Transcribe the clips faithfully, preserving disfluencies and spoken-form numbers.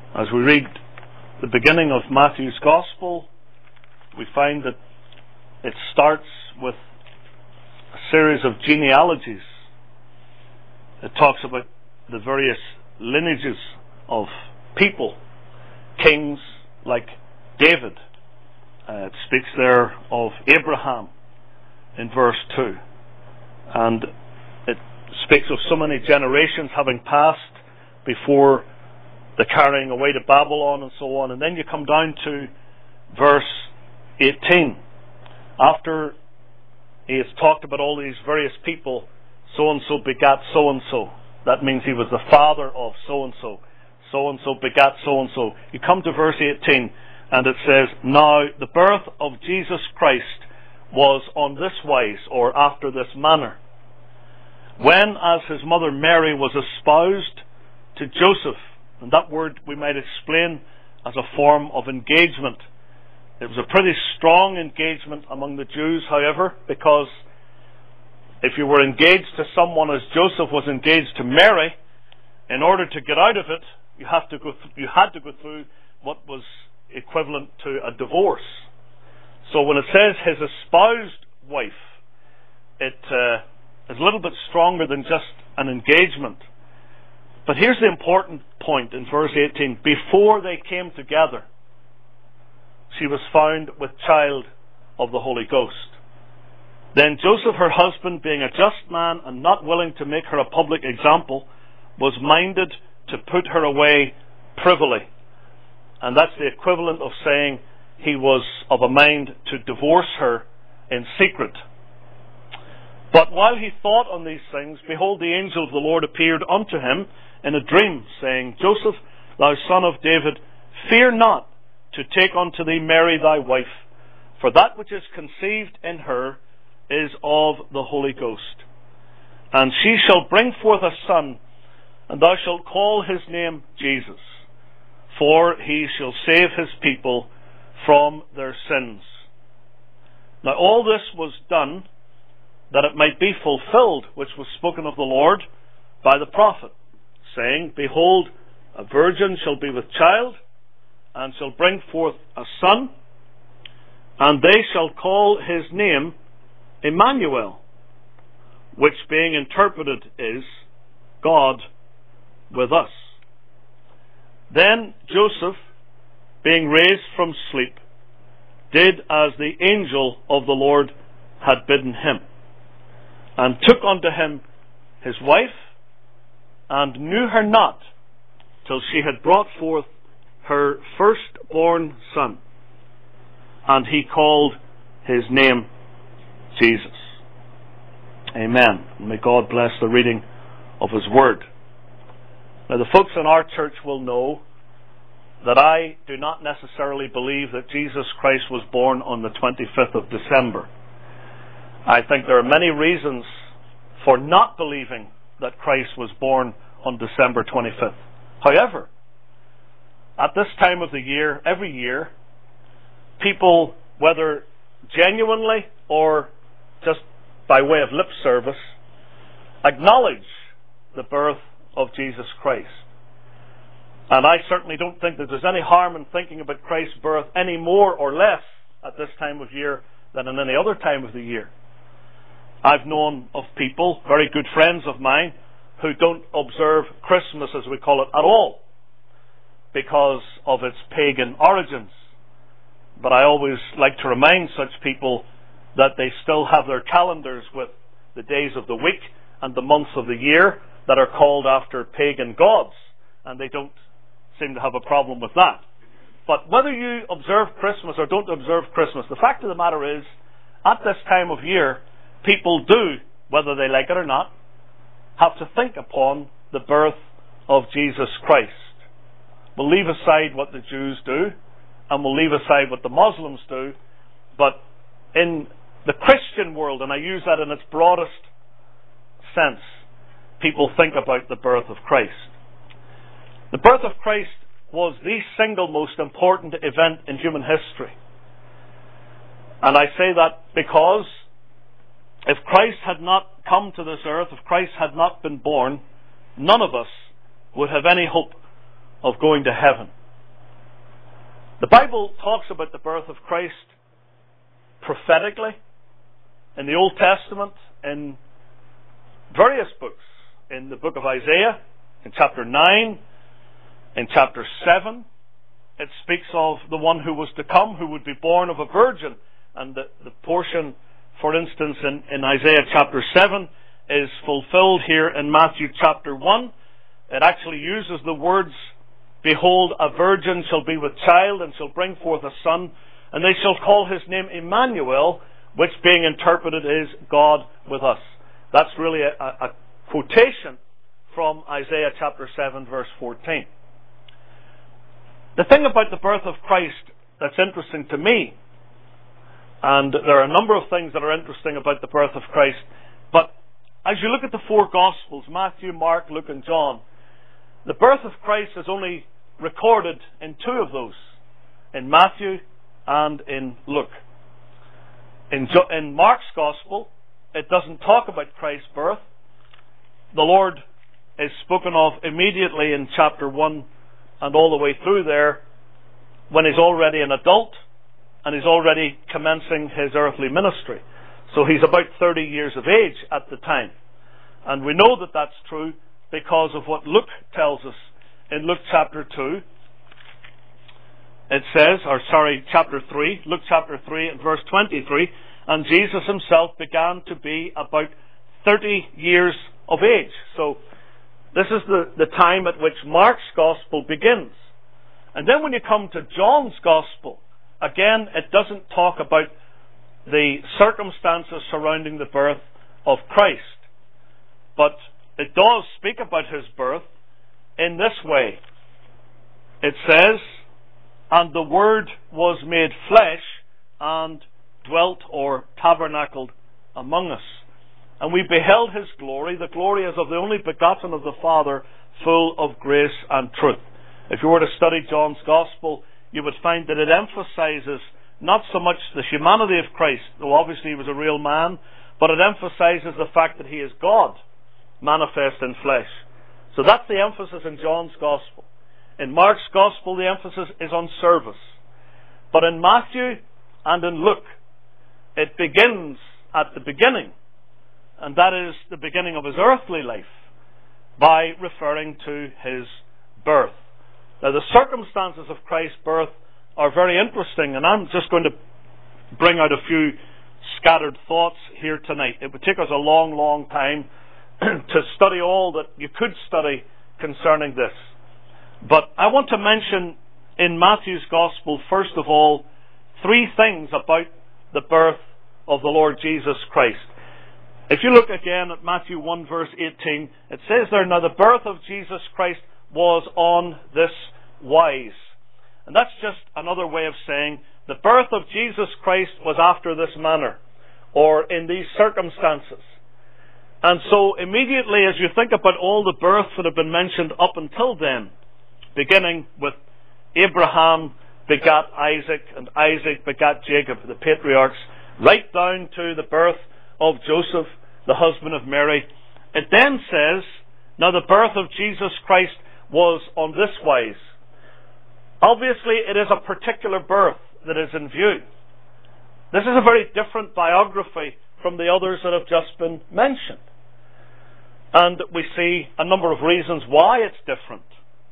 As we read the beginning of Matthew's Gospel, we find that it starts with a series of genealogies. It talks about the various lineages of people, kings like David. Uh, it speaks there of Abraham in verse two. And it speaks of so many generations having passed before the carrying away to Babylon and so on. And then you come down to verse eighteen. After he has talked about all these various people, so-and-so begat so-and-so. That means he was the father of so-and-so. So-and-so begat so-and-so. You come to verse eighteen and it says, Now the birth of Jesus Christ was on this wise, or after this manner. When as his mother Mary was espoused to Joseph, and that word we might explain as a form of engagement. It was a pretty strong engagement among the Jews, however, because if you were engaged to someone as Joseph was engaged to Mary, in order to get out of it, you have to go th- you had to go through what was equivalent to a divorce. So when it says his espoused wife, it uh, is a little bit stronger than just an engagement. But here's the important point in verse eighteen. Before they came together, she was found with child of the Holy Ghost. Then Joseph, her husband, being a just man and not willing to make her a public example, was minded to put her away privily. And that's the equivalent of saying he was of a mind to divorce her in secret. But while he thought on these things, behold, the angel of the Lord appeared unto him in a dream, saying, Joseph, thou son of David, fear not to take unto thee Mary thy wife, for that which is conceived in her is of the Holy Ghost. And she shall bring forth a son, and thou shalt call his name Jesus, for he shall save his people from their sins. Now all this was done that it might be fulfilled, which was spoken of the Lord by the prophet, saying, Behold, a virgin shall be with child, and shall bring forth a son, and they shall call his name Emmanuel, which being interpreted is God with us. Then Joseph, being raised from sleep, did as the angel of the Lord had bidden him, and took unto him his wife, and knew her not till she had brought forth her firstborn son, and he called his name Jesus. Amen. May God bless the reading of his word. Now the folks in our church will know that I do not necessarily believe that Jesus Christ was born on the twenty-fifth of December. I think there are many reasons for not believing that Christ was born on December twenty-fifth. However, at this time of the year, every year, people, whether genuinely or just by way of lip service, acknowledge the birth of Jesus Christ. And I certainly don't think that there's any harm in thinking about Christ's birth any more or less at this time of year than in any other time of the year. I've known of people, very good friends of mine, who don't observe Christmas, as we call it, at all, because of its pagan origins. But I always like to remind such people that they still have their calendars with the days of the week and the months of the year that are called after pagan gods, and they don't seem to have a problem with that. But whether you observe Christmas or don't observe Christmas, the fact of the matter is, at this time of year, people do, whether they like it or not, have to think upon the birth of Jesus Christ. We'll leave aside what the Jews do, and we'll leave aside what the Muslims do, but in the Christian world, and I use that in its broadest sense, people think about the birth of Christ. The birth of Christ was the single most important event in human history. And I say that because if Christ had not come to this earth, if Christ had not been born, none of us would have any hope of going to heaven. The Bible talks about the birth of Christ prophetically in the Old Testament, in various books. In the book of Isaiah, in chapter nine, in chapter seven, it speaks of the one who was to come, who would be born of a virgin. And the, the portion, for instance, in, in Isaiah chapter seven is fulfilled here in Matthew chapter one. It actually uses the words, "Behold, a virgin shall be with child, and shall bring forth a son, and they shall call his name Emmanuel," which being interpreted is God with us. That's really a, a, a quotation from Isaiah chapter seven, verse fourteen. The thing about the birth of Christ that's interesting to me, and there are a number of things that are interesting about the birth of Christ, but as you look at the four Gospels, Matthew, Mark, Luke, and John, the birth of Christ is only recorded in two of those, in Matthew and in Luke. In, jo- in Mark's Gospel, it doesn't talk about Christ's birth. The Lord is spoken of immediately in chapter one and all the way through there, when he's already an adult and he's already commencing his earthly ministry. So he's about thirty years of age at the time. And we know that that's true because of what Luke tells us in Luke chapter two. It says, or sorry, chapter three, Luke chapter three and verse twenty-three, "And Jesus himself began to be about thirty years of age." So this is the, the time at which Mark's Gospel begins. And then when you come to John's Gospel, again, it doesn't talk about the circumstances surrounding the birth of Christ. But it does speak about his birth in this way. It says, "And the Word was made flesh and dwelt," or tabernacled, "among us. And we beheld his glory, the glory as of the only begotten of the Father, full of grace and truth." If you were to study John's Gospel, you would find that it emphasizes not so much the humanity of Christ, though obviously he was a real man, but it emphasizes the fact that he is God, manifest in flesh. So that's the emphasis in John's Gospel. In Mark's Gospel, the emphasis is on service. But in Matthew and in Luke, it begins at the beginning, and that is the beginning of his earthly life, by referring to his birth. Now, the circumstances of Christ's birth are very interesting, and I'm just going to bring out a few scattered thoughts here tonight. It would take us a long, long time to study all that you could study concerning this. But I want to mention in Matthew's Gospel, first of all, three things about the birth of the Lord Jesus Christ. If you look again at Matthew one verse eighteen, it says there, "Now the birth of Jesus Christ was on this wise." And that's just another way of saying the birth of Jesus Christ was after this manner, or in these circumstances. And so immediately as you think about all the births that have been mentioned up until then, beginning with Abraham begat Isaac, and Isaac begat Jacob, the patriarchs, right down to the birth of Joseph, the husband of Mary, it then says, "Now the birth of Jesus Christ was on this wise." Obviously, it is a particular birth that is in view. This is a very different biography from the others that have just been mentioned. And we see a number of reasons why it's different.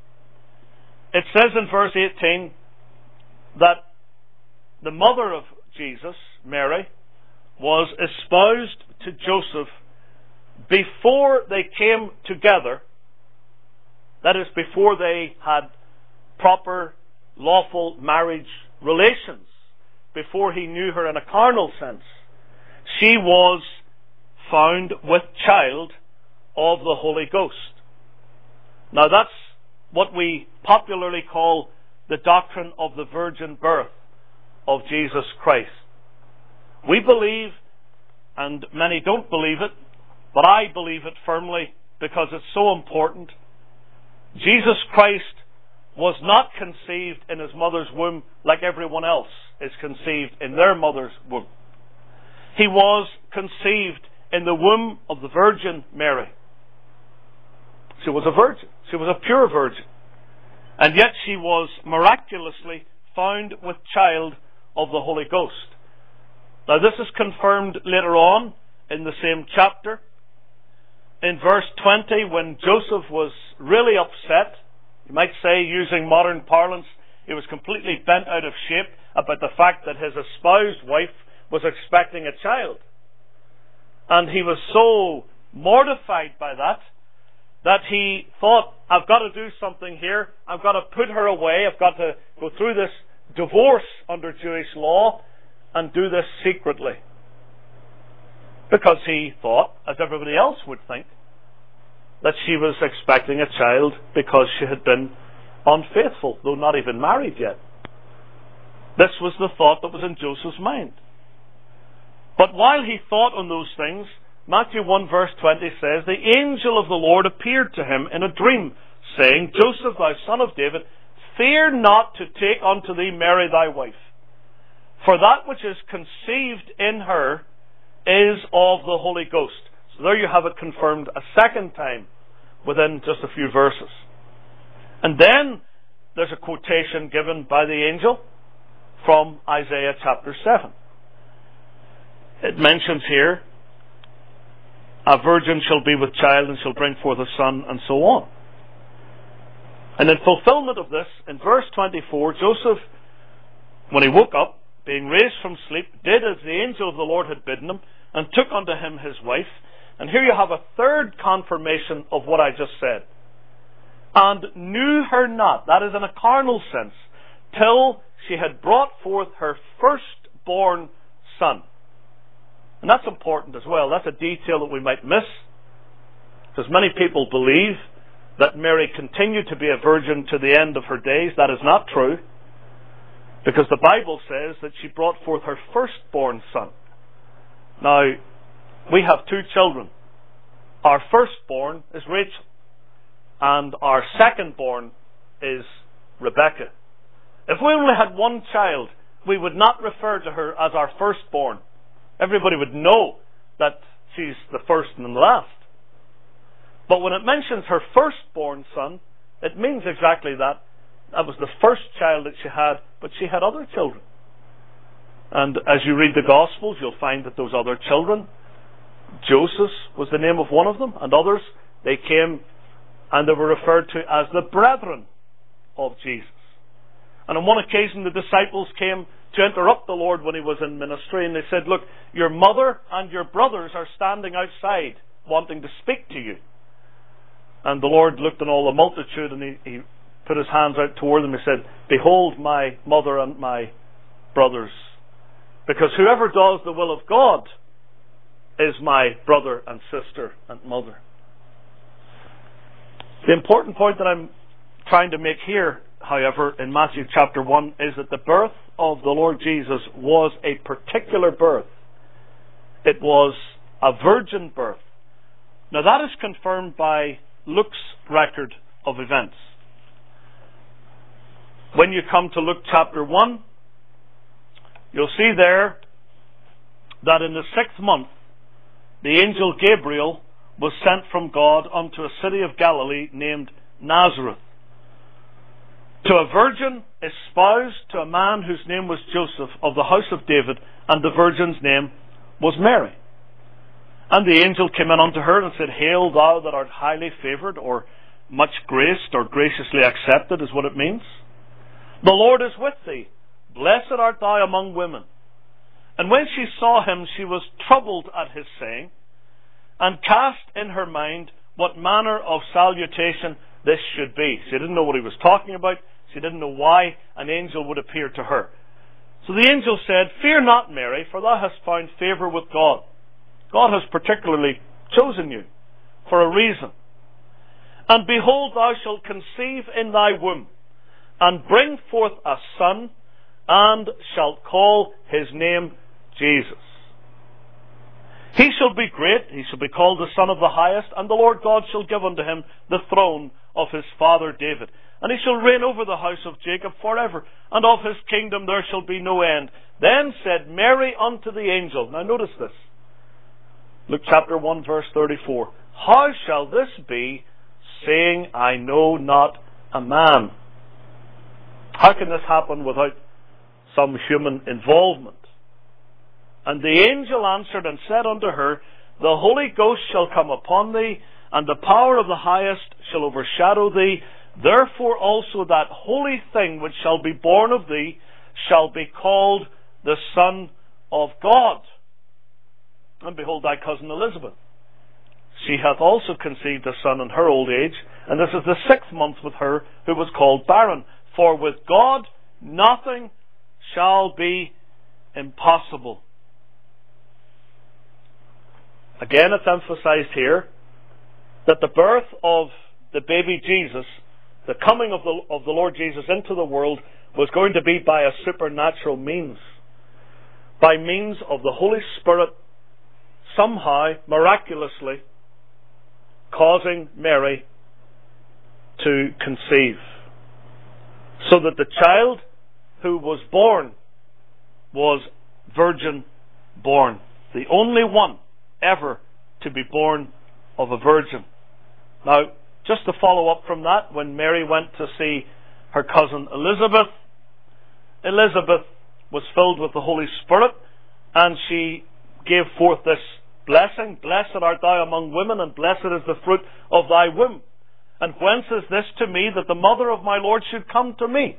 It says in verse eighteen that the mother of Jesus, Mary, was espoused to Joseph before they came together. That is, before they had proper, lawful marriage relations, before he knew her in a carnal sense. She was found with child of the Holy Ghost. Now that's what we popularly call the doctrine of the virgin birth of Jesus Christ. We believe, and many don't believe it, but I believe it firmly because it's so important. Jesus Christ was not conceived in his mother's womb like everyone else is conceived in their mother's womb. He was conceived in the womb of the Virgin Mary. She was a virgin. She was a pure virgin. And yet she was miraculously found with child of the Holy Ghost. Now this is confirmed later on in the same chapter. In verse twenty, when Joseph was really upset, you might say, using modern parlance, he was completely bent out of shape about the fact that his espoused wife was expecting a child. And he was so mortified by that, that he thought, I've got to do something here. I've got to put her away. I've got to go through this divorce under Jewish law and do this secretly. Because he thought, as everybody else would think, that she was expecting a child because she had been unfaithful, though not even married yet. This was the thought that was in Joseph's mind. But while he thought on those things, Matthew one verse twenty says, the angel of the Lord appeared to him in a dream, saying, Joseph, thou son of David, fear not to take unto thee Mary thy wife, for that which is conceived in her is of the Holy Ghost. So there you have it confirmed a second time within just a few verses. And then there's a quotation given by the angel from Isaiah chapter seven. It mentions here, a virgin shall be with child and shall bring forth a son, and so on. And in fulfillment of this, in verse twenty-four, Joseph, when he woke up, being raised from sleep, did as the angel of the Lord had bidden him, and took unto him his wife. And here you have a third confirmation of what I just said. And knew her not, that is in a carnal sense, till she had brought forth her firstborn son. And that's important as well. That's a detail that we might miss, because many people believe that Mary continued to be a virgin to the end of her days. That is not true, because the Bible says that she brought forth her firstborn son. Now, we have two children. Our firstborn is Rachel, and our secondborn is Rebecca. If we only had one child, we would not refer to her as our firstborn. Everybody would know that she's the first and the last. But when it mentions her firstborn son, it means exactly that. That was the first child that she had, but she had other children. And as you read the Gospels, you'll find that those other children, Joseph was the name of one of them, and others, they came and they were referred to as the brethren of Jesus. And on one occasion the disciples came to interrupt the Lord when he was in ministry, and they said, look, your mother and your brothers are standing outside wanting to speak to you. And the Lord looked on all the multitude, and he, he put his hands out toward them and said, behold my mother and my brothers, because whoever does the will of God is my brother and sister and mother. The important point that I'm trying to make here, however, in Matthew chapter one, is that the birth of the Lord Jesus was a particular birth. It was a virgin birth. Now that is confirmed by Luke's record of events. When you come to Luke chapter one, you'll see there that in the sixth month, the angel Gabriel was sent from God unto a city of Galilee named Nazareth, to a virgin espoused to a man whose name was Joseph of the house of David, and the virgin's name was Mary. And the angel came in unto her and said, hail thou that art highly favoured, or much graced, or graciously accepted is what it means. The Lord is with thee. Blessed art thou among women. And when she saw him, she was troubled at his saying, and cast in her mind what manner of salutation this should be. She didn't know what he was talking about. She didn't know why an angel would appear to her. So the angel said, fear not, Mary, for thou hast found favour with God. God has particularly chosen you for a reason. And behold, thou shalt conceive in thy womb, and bring forth a son, and shalt call his name Jesus. He shall be great, he shall be called the Son of the Highest, and the Lord God shall give unto him the throne of his father David. And he shall reign over the house of Jacob forever, and of his kingdom there shall be no end. Then said Mary unto the angel, now notice this, Luke chapter one verse thirty-four, how shall this be, seeing I know not a man? How can this happen without some human involvement. And the angel answered and said unto her, The Holy Ghost shall come upon thee, and the power of the Highest shall overshadow thee. Therefore also that holy thing which shall be born of thee shall be called the Son of God. And behold, thy cousin Elizabeth, she hath also conceived a son in her old age, and this is the sixth month with her who was called barren. For with God nothing shall be impossible. Again, it's emphasized here that the birth of the baby Jesus, the coming of the, of the Lord Jesus into the world, was going to be by a supernatural means. By means of the Holy Spirit somehow, miraculously, causing Mary to conceive. So that the child who was born was virgin born. The only one ever to be born of a virgin. Now, just to follow up from that, when Mary went to see her cousin Elizabeth, Elizabeth was filled with the Holy Spirit, and she gave forth this blessing, Blessed art thou among women, and blessed is the fruit of thy womb. And whence is this to me, that the mother of my Lord should come to me?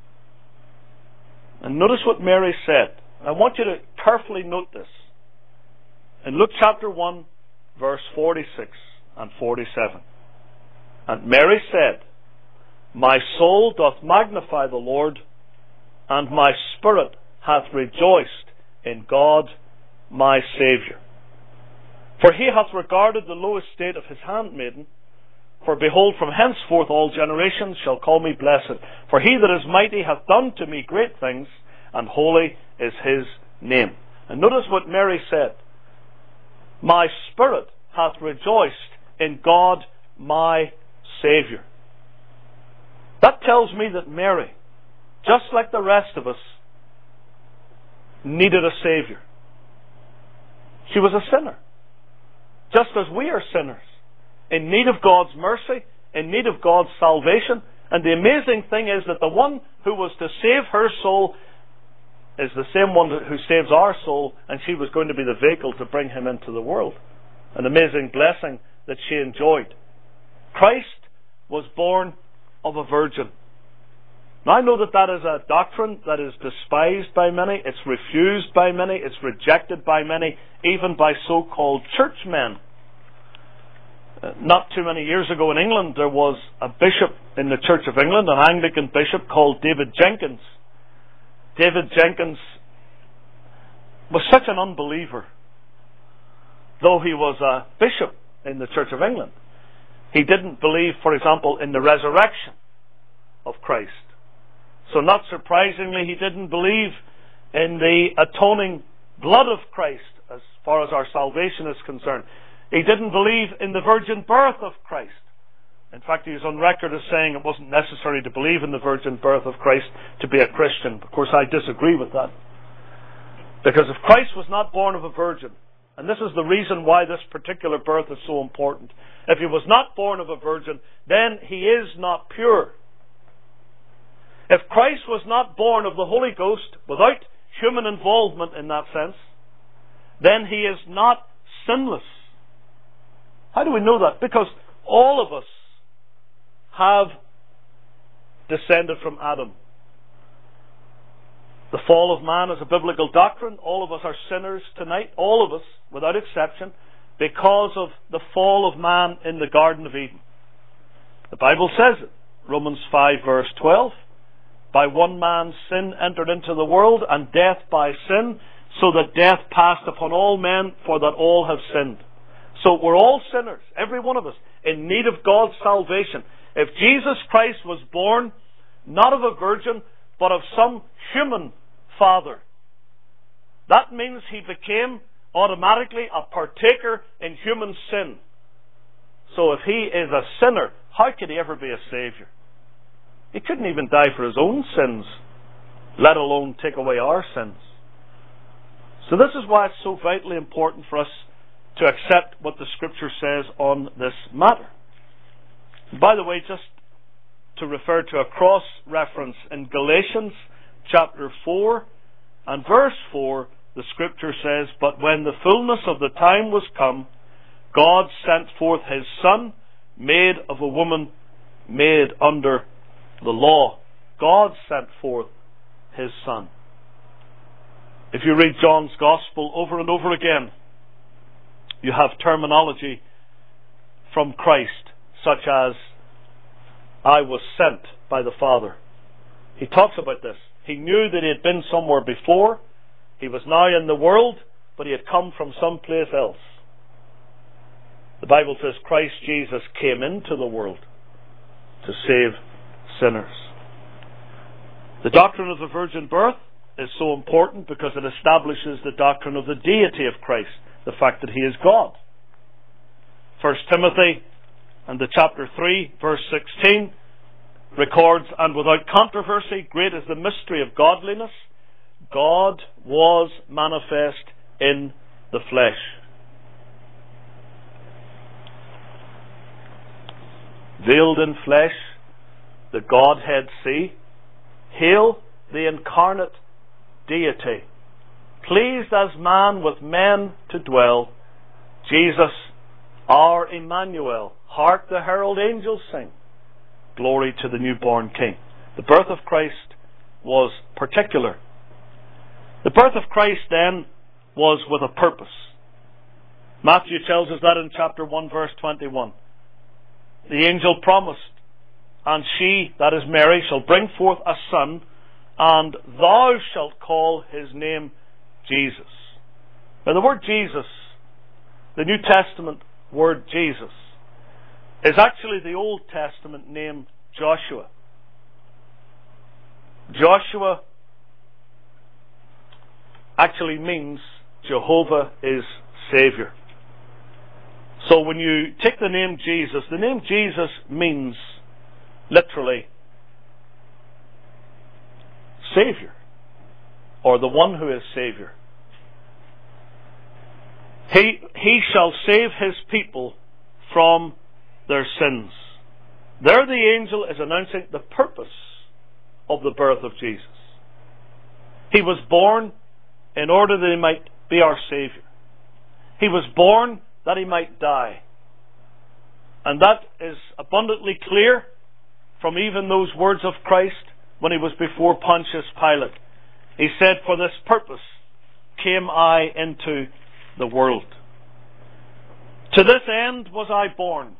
And notice what Mary said. I want you to carefully note this. In Luke chapter one, verse forty-six and forty-seven. And Mary said, My soul doth magnify the Lord, and my spirit hath rejoiced in God my Saviour. For he hath regarded the low estate of his handmaiden. For behold, from henceforth all generations shall call me blessed. For he that is mighty hath done to me great things, and holy is his name. And notice what Mary said. My spirit hath rejoiced in God my Saviour. That tells me that Mary, just like the rest of us, needed a Saviour. She was a sinner, just as we are sinners, in need of God's mercy, in need of God's salvation. And the amazing thing is that the one who was to save her soul is the same one who saves our soul, and she was going to be the vehicle to bring him into the world. An amazing blessing that she enjoyed. Christ was born of a virgin. Now, I know that that is a doctrine that is despised by many, it's refused by many, it's rejected by many, even by so-called churchmen. Uh, not too many years ago in England, there was a bishop in the Church of England, an Anglican bishop called David Jenkins. David Jenkins was such an unbeliever, though he was a bishop in the Church of England. He didn't believe, for example, in the resurrection of Christ. So not surprisingly, he didn't believe in the atoning blood of Christ as far as our salvation is concerned. He didn't believe in the virgin birth of Christ. In fact, he was on record as saying it wasn't necessary to believe in the virgin birth of Christ to be a Christian. Of course, I disagree with that. Because if Christ was not born of a virgin, and this is the reason why this particular birth is so important, if he was not born of a virgin, then he is not pure. If Christ was not born of the Holy Ghost, without human involvement in that sense, then he is not sinless. How do we know that? Because all of us have descended from Adam. The fall of man is a biblical doctrine. All of us are sinners tonight, all of us, without exception, because of the fall of man in the Garden of Eden. The Bible says it. Romans five verse twelve. By one man's sin entered into the world, and death by sin, so that death passed upon all men, for that all have sinned. So we're all sinners, every one of us, in need of God's salvation. If Jesus Christ was born not of a virgin, but of some human father, that means he became automatically a partaker in human sin. So if he is a sinner, how could he ever be a Saviour? He couldn't even die for his own sins, let alone take away our sins. So this is why it's so vitally important for us to accept what the Scripture says on this matter. And by the way, just to refer to a cross-reference in Galatians chapter four and verse four, the scripture says, "But when the fullness of the time was come, God sent forth his Son, made of a woman, made under the law." God sent forth his Son. If you read John's Gospel over and over again, you have terminology from Christ, such as, "I was sent by the Father." He talks about this. He knew that he had been somewhere before. He was now in the world, but he had come from someplace else. The Bible says Christ Jesus came into the world to save sinners. The doctrine of the virgin birth is so important because it establishes the doctrine of the deity of Christ, the fact that he is God. First Timothy and the chapter three, verse sixteen, records, "And without controversy, great is the mystery of godliness. God was manifest in the flesh." Veiled in flesh, the Godhead see. Hail the incarnate deity. Pleased as man with men to dwell. Jesus, our Emmanuel. Hark the herald angels sing. Glory to the newborn King. The birth of Christ was particular. The birth of Christ then was with a purpose. Matthew tells us that in chapter one, verse twenty-one. The angel promised, "And she," that is Mary, "shall bring forth a son, and thou shalt call his name Jesus." Now the word Jesus, the New Testament word Jesus, is actually the Old Testament name Joshua. Joshua actually means Jehovah is Savior. So when you take the name Jesus, the name Jesus means literally Savior, or the one who is Savior. He, he shall save his people from their sins. There the angel is announcing the purpose of the birth of Jesus. He was born in order that he might be our Savior. He was born that he might die. And that is abundantly clear from even those words of Christ when he was before Pontius Pilate. He said, "For this purpose came I into the world. To this end was I born,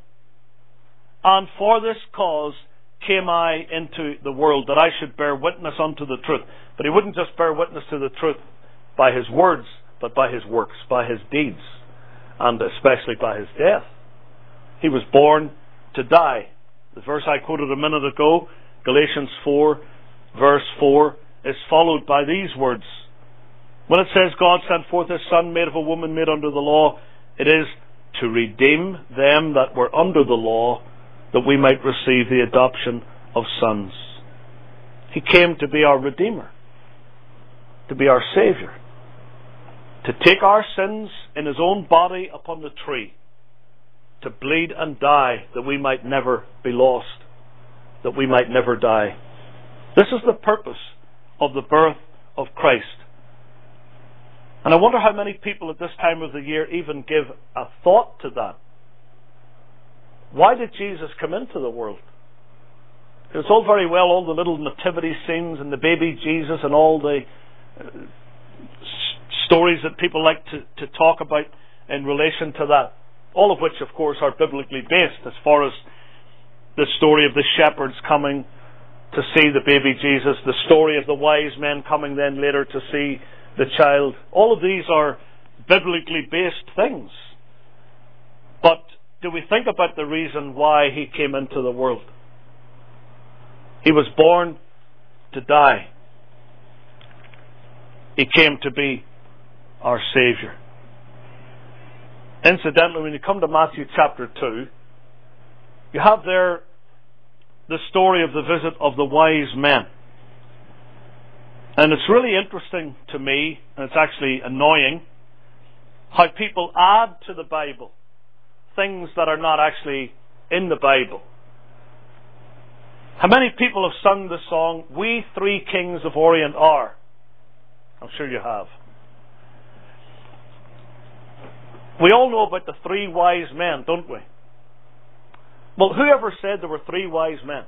and for this cause came I into the world, that I should bear witness unto the truth." But he wouldn't just bear witness to the truth by his words, but by his works, by his deeds, and especially by his death. He was born to die. The verse I quoted a minute ago, Galatians four, verse four, is followed by these words. When it says God sent forth his Son, made of a woman, made under the law, it is to redeem them that were under the law, that we might receive the adoption of sons. He came to be our Redeemer, to be our Savior, to take our sins in his own body upon the tree, to bleed and die that we might never be lost, that we might never die. This is the purpose of the birth of Christ. And I wonder how many people at this time of the year even give a thought to that. Why did Jesus come into the world? It's all very well, all the little nativity scenes and the baby Jesus and all the uh, s- stories that people like to, to talk about in relation to that. All of which, of course, are biblically based, as far as the story of the shepherds coming to see the baby Jesus, the story of the wise men coming then later to see the child. All of these are biblically based things. But do we think about the reason why he came into the world? He was born to die. He came to be our Savior. Incidentally, when you come to Matthew chapter two, you have there the story of the visit of the wise men. And it's really interesting to me, and it's actually annoying, how people add to the Bible things that are not actually in the Bible. How many people have sung the song, "We Three Kings of Orient Are"? I'm sure you have. We all know about the three wise men, don't we? Well, whoever said there were three wise men?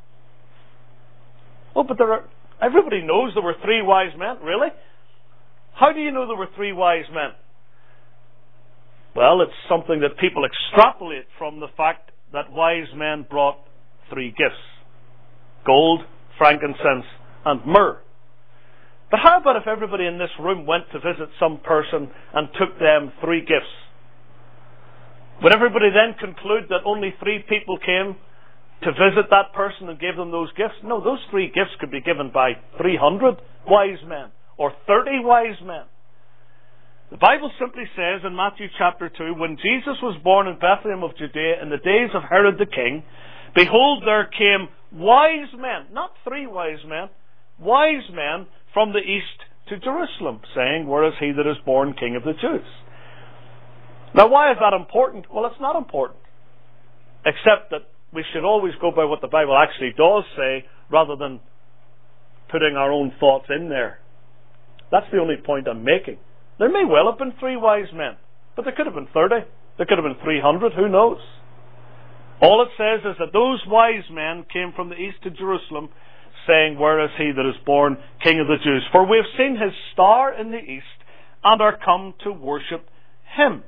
Oh, but there are, everybody knows there were three wise men. Really? How do you know there were three wise men? Well, it's something that people extrapolate from the fact that wise men brought three gifts: gold, frankincense, and myrrh. But how about if everybody in this room went to visit some person and took them three gifts? Would everybody then conclude that only three people came to visit that person and gave them those gifts? No, those three gifts could be given by three hundred wise men or thirty wise men. The Bible simply says in Matthew chapter two, when Jesus was born in Bethlehem of Judea in the days of Herod the king, behold, there came wise men, not three wise men, wise men from the east to Jerusalem, saying, "Where is he that is born King of the Jews?" Now, why is that important? Well, it's not important, except that we should always go by what the Bible actually does say, rather than putting our own thoughts in there. That's the only point I'm making. There may well have been three wise men, but there could have been thirty. There could have been three hundred. Who knows? All it says is that those wise men came from the east to Jerusalem, saying, "Where is he that is born King of the Jews? For we have seen his star in the east, and are come to worship him."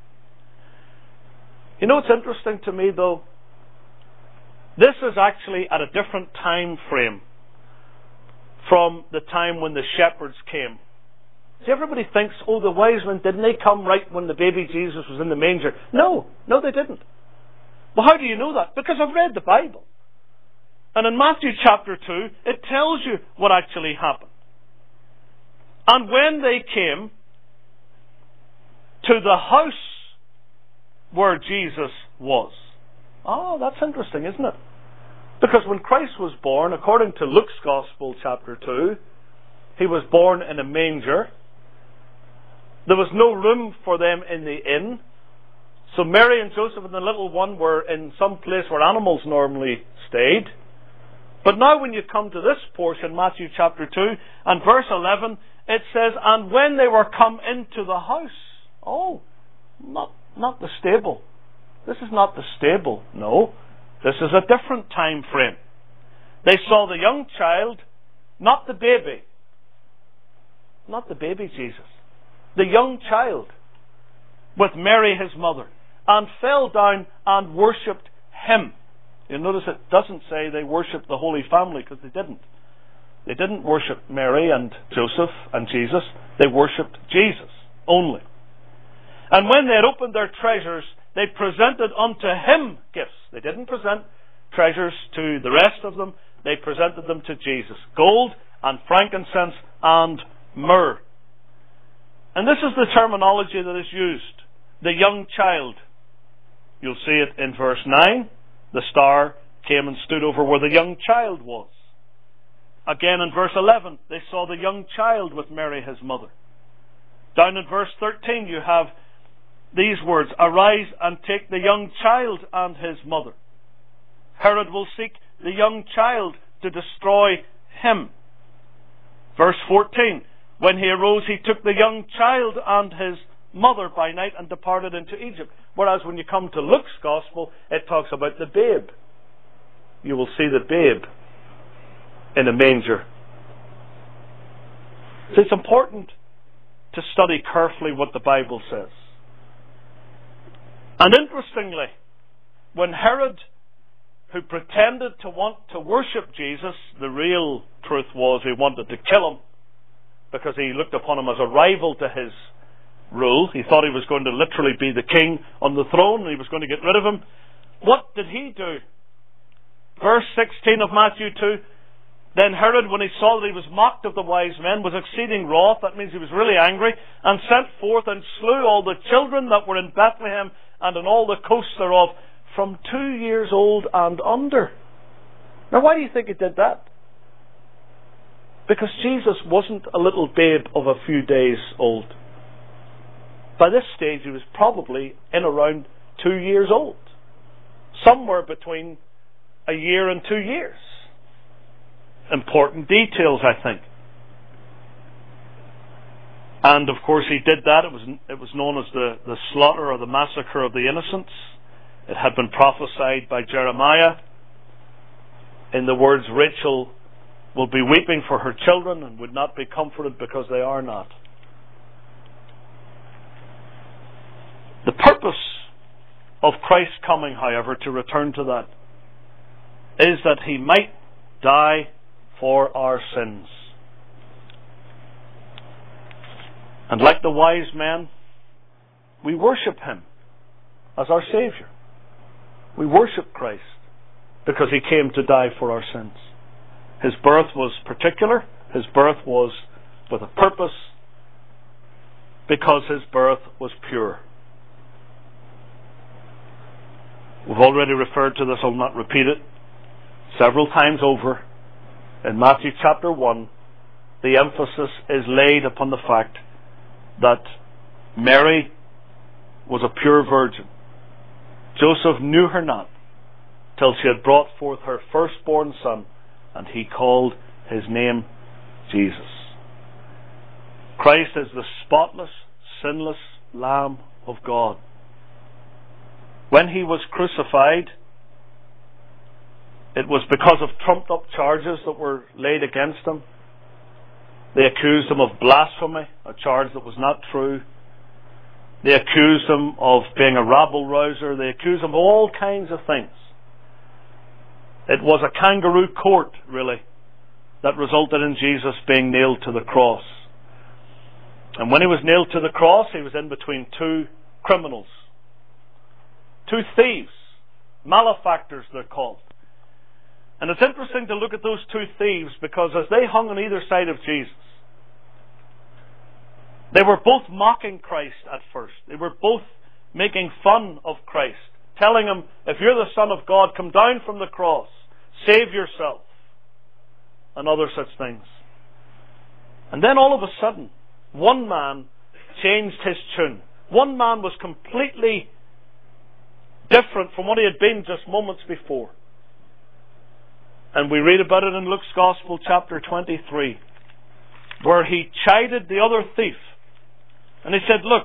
You know what's interesting to me, though? This is actually at a different time frame from the time when the shepherds came. See, everybody thinks, oh, the wise men, didn't they come right when the baby Jesus was in the manger? No, no they didn't. Well, how do you know that? Because I've read the Bible. And in Matthew chapter two, it tells you what actually happened. And when they came to the house where Jesus was. Oh, that's interesting, isn't it? Because when Christ was born, according to Luke's Gospel chapter two, he was born in a manger. There was no room for them in the inn. So Mary and Joseph and the little one were in some place where animals normally stayed. But now when you come to this portion, Matthew chapter two and verse eleven, it says, "And when they were come into the house." Oh, not, not the stable. This is not the stable. No, this is a different time frame. They saw the young child, not the baby. Not the baby Jesus. The young child with Mary his mother, and fell down and worshipped him. You notice it doesn't say they worshipped the Holy Family, because they didn't. They didn't worship Mary and Joseph and Jesus. They worshipped Jesus only. And when they had opened their treasures, they presented unto him gifts. They didn't present treasures to the rest of them. They presented them to Jesus. Gold and frankincense and myrrh. And this is the terminology that is used. The young child. You'll see it in verse nine. The star came and stood over where the young child was. Again in verse eleven, they saw the young child with Mary his mother. Down in verse thirteen you have these words, "Arise and take the young child and his mother. Herod will seek the young child to destroy him." Verse fourteen, "When he arose, he took the young child and his mother by night and departed into Egypt." Whereas when you come to Luke's Gospel, it talks about the babe. You will see the babe in a manger. So it's important to study carefully what the Bible says. And interestingly, when Herod, who pretended to want to worship Jesus, the real truth was he wanted to kill him, because he looked upon him as a rival to his rule. He thought he was going to literally be the king on the throne, and he was going to get rid of him. What did he do? Verse sixteen of Matthew two, "Then Herod, when he saw that he was mocked of the wise men, was exceeding wroth," that means he was really angry, "and sent forth and slew all the children that were in Bethlehem and in all the coasts thereof, from two years old and under." Now why do you think he did that? Because Jesus wasn't a little babe of a few days old. By this stage he was probably in around two years old. Somewhere between a year and two years. important details, I think. And of course he did that. It was it was known as the, the slaughter or the massacre of the innocents. It had been prophesied by Jeremiah in the words, Rachel will be weeping for her children and would not be comforted because they are not. The purpose of Christ's coming, however, to return to that, is that he might die for our sins. And like the wise men, we worship him as our Saviour. We worship Christ because he came to die for our sins. His birth was particular. His birth was with a purpose because his birth was pure. We've already referred to this, I'll not repeat it. Several times over in Matthew chapter one, the emphasis is laid upon the fact that Mary was a pure virgin. Joseph knew her not till she had brought forth her firstborn son, and he called his name Jesus. Christ is the spotless, sinless Lamb of God. When he was crucified, it was because of trumped up charges that were laid against him. They accused him of blasphemy, a charge that was not true. They accused him of being a rabble-rouser. They accused him of all kinds of things. It was a kangaroo court, really, that resulted in Jesus being nailed to the cross. And when he was nailed to the cross, he was in between two criminals. Two thieves. Malefactors, they're called. And it's interesting to look at those two thieves because as they hung on either side of Jesus, they were both mocking Christ at first. They were both making fun of Christ, telling him, if you're the Son of God, come down from the cross, save yourself, and other such things. And then all of a sudden, one man changed his tune. One man was completely different from what he had been just moments before. And we read about it in Luke's Gospel, chapter twenty-three, where he chided the other thief. And he said, look,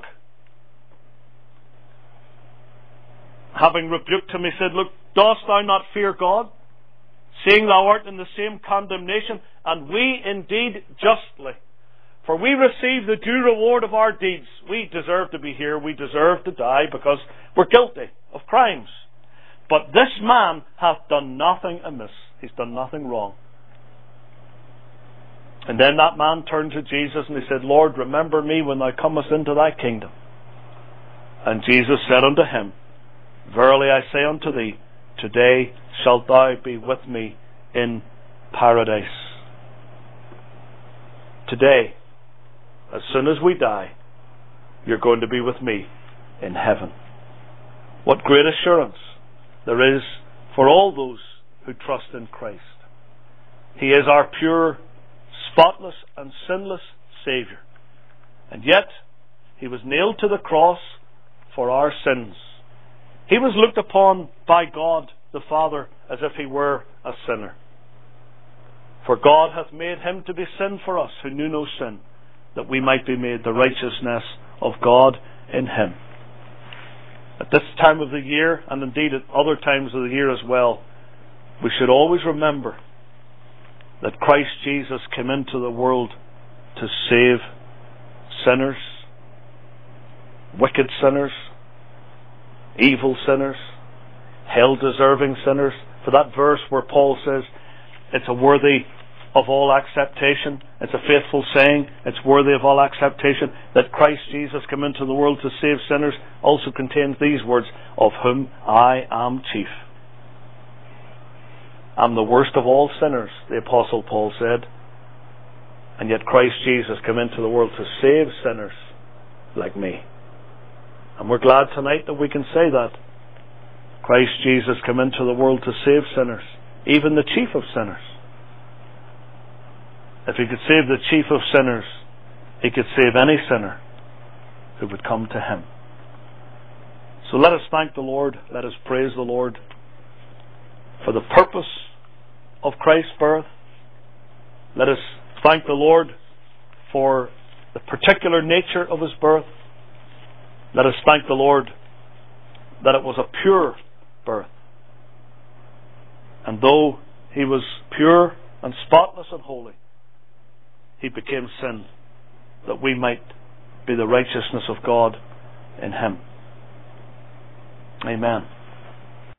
having rebuked him, he said, look, dost thou not fear God, seeing thou art in the same condemnation, and we indeed justly? For we receive the due reward of our deeds. We deserve to be here. We deserve to die because we're guilty of crimes. But this man hath done nothing amiss. He's done nothing wrong. And then that man turned to Jesus and he said, Lord, remember me when thou comest into thy kingdom. And Jesus said unto him, verily I say unto thee, today shalt thou be with me in paradise. Today, as soon as we die, you're going to be with me in heaven. What great assurance there is for all those who trust in Christ. He is our pure, spotless and sinless Saviour. And yet, he was nailed to the cross for our sins. He was looked upon by God the Father as if he were a sinner. For God hath made him to be sin for us who knew no sin, that we might be made the righteousness of God in him. At this time of the year, and indeed at other times of the year as well, we should always remember that Christ Jesus came into the world to save sinners, wicked sinners, evil sinners, hell-deserving sinners. For that verse where Paul says it's a worthy of all acceptation, it's a faithful saying, it's worthy of all acceptation, that Christ Jesus came into the world to save sinners, also contains these words, of whom I am chief. I'm the worst of all sinners, the Apostle Paul said. And yet Christ Jesus came into the world to save sinners like me. And we're glad tonight that we can say that. Christ Jesus came into the world to save sinners, even the chief of sinners. If he could save the chief of sinners, he could save any sinner who would come to him. So let us thank the Lord, let us praise the Lord for the purpose of Christ's birth, Let us thank the Lord for the particular nature of his birth. Let us thank the Lord that it was a pure birth. And though he was pure and spotless and holy, he became sin that we might be the righteousness of God in him. Amen.